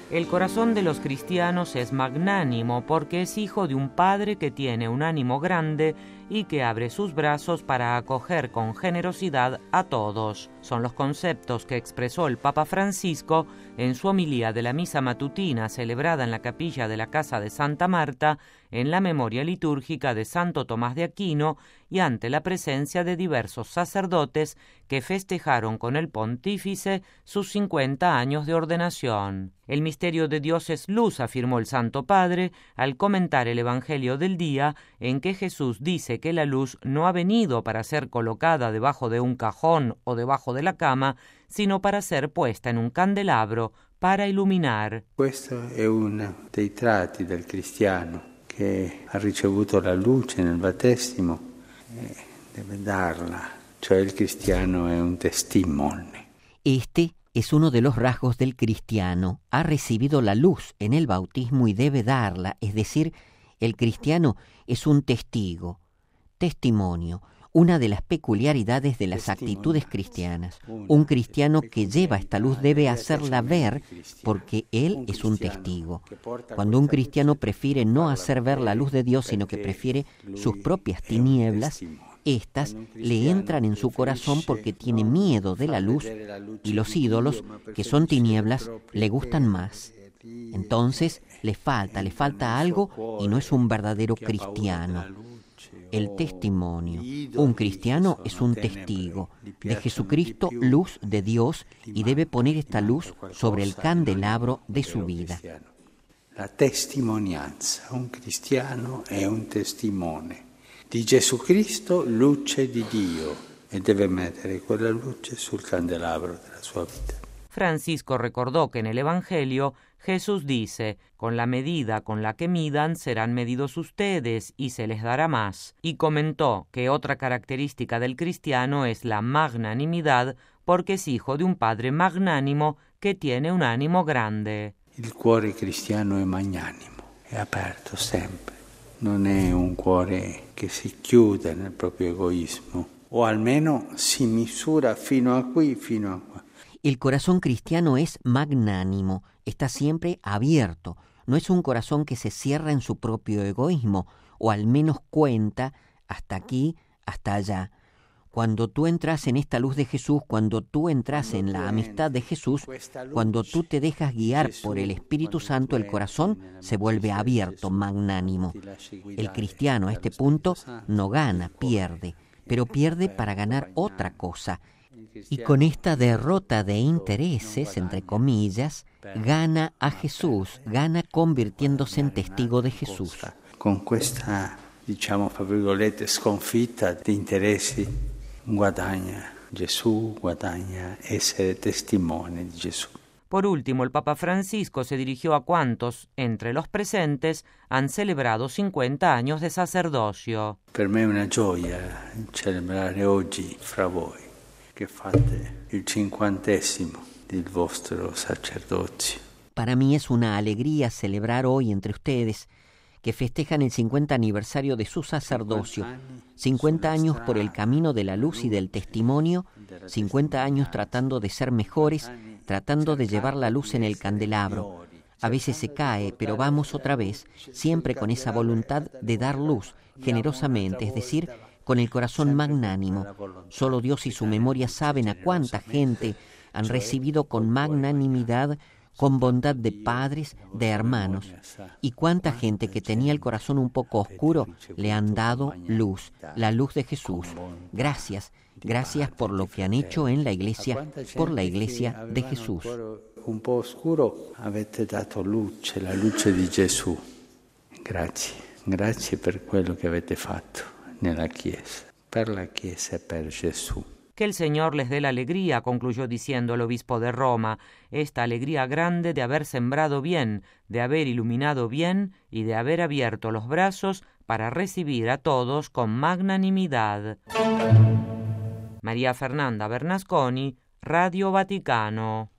El corazón de los cristianos es magnánimo porque es hijo de un Padre que tiene un ánimo grande y que abre sus brazos para acoger con generosidad a todos. Son los conceptos que expresó el Papa Francisco en su homilía de la misa matutina celebrada en la capilla de la Casa de Santa Marta en la memoria litúrgica de Santo Tomás de Aquino y ante la presencia de diversos sacerdotes que festejaron con el pontífice sus 50 años de ordenación. El misterio de Dios es luz, afirmó el Santo Padre al comentar el Evangelio del día, en que Jesús dice que la luz no ha venido para ser colocada debajo de un cajón o debajo de la cama, sino para ser puesta en un candelabro para iluminar. Questo è uno dei tratti del cristiano che ha ricevuto la luce nel battesimo e deve darla, cioè il cristiano è un testimone. Este es uno de los rasgos del cristiano. Ha recibido la luz en el bautismo y debe darla, es decir, el cristiano es un testigo, testimonio, una de las peculiaridades de las actitudes cristianas. Un cristiano que lleva esta luz debe hacerla ver porque él es un testigo. Cuando un cristiano prefiere no hacer ver la luz de Dios, sino que prefiere sus propias tinieblas, estas le entran en su corazón porque tiene miedo de la luz y los ídolos, que son tinieblas, le gustan más. Entonces le falta algo y no es un verdadero cristiano. El testimonio. Un cristiano es un testigo de Jesucristo, luz de Dios, y debe poner esta luz sobre el candelabro de su vida. La testimonianza. Un cristiano è un testimone di Gesù Cristo, luce di Dio, e deve mettere quella luce sul candelabro della sua vita. Francisco recordó que en el Evangelio Jesús dice: con la medida con la que midan serán medidos ustedes y se les dará más. Y comentó que otra característica del cristiano es la magnanimidad, porque es hijo de un Padre magnánimo que tiene un ánimo grande. Il cuore cristiano è magnanimo, è aperto sempre. Non è un cuore che si chiude nel proprio egoismo, o almeno si misura fino a qui, fino a qua. El corazón cristiano es magnánimo, está siempre abierto, no es un corazón que se cierra en su propio egoísmo, o al menos cuenta hasta aquí, hasta allá. Cuando tú entras en esta luz de Jesús, cuando tú entras en la amistad de Jesús, cuando tú te dejas guiar por el Espíritu Santo, el corazón se vuelve abierto, magnánimo. El cristiano a este punto no gana, pierde, pero pierde para ganar otra cosa. Y con esta derrota de intereses, entre comillas, gana a Jesús, gana convirtiéndose en testigo de Jesús. Con questa, diciamo, fra virgolette, sconfitta di interessi, guadagna Gesù, guadagna essere testimone di Gesù. Por último, el Papa Francisco se dirigió a cuantos, entre los presentes, han celebrado 50 años de sacerdocio. Per me è una gioia celebrare oggi fra voi che fate il 50° del vostro sacerdozio. Para mí es una alegría celebrar hoy entre ustedes que festejan el 50 aniversario de su sacerdocio, 50 años por el camino de la luz y del testimonio, 50 años tratando de ser mejores, tratando de llevar la luz en el candelabro. A veces se cae, pero vamos otra vez, siempre con esa voluntad de dar luz generosamente, es decir, con el corazón magnánimo. Solo Dios y su memoria saben a cuánta gente han recibido con magnanimidad, con bondad de padres, de hermanos, y cuánta gente que tenía el corazón un poco oscuro le han dado luz, la luz de Jesús. Gracias, gracias por lo que han hecho en la iglesia, por la iglesia de Jesús. Un po' oscuro avete dato luce, la luce di Gesù. Grazie per quello che avete fatto nella Chiesa, per la Chiesa e per Gesù. Que el Señor les dé la alegría, concluyó diciendo el obispo de Roma, esta alegría grande de haber sembrado bien, de haber iluminado bien y de haber abierto los brazos para recibir a todos con magnanimidad. María Fernanda Bernasconi, Radio Vaticano.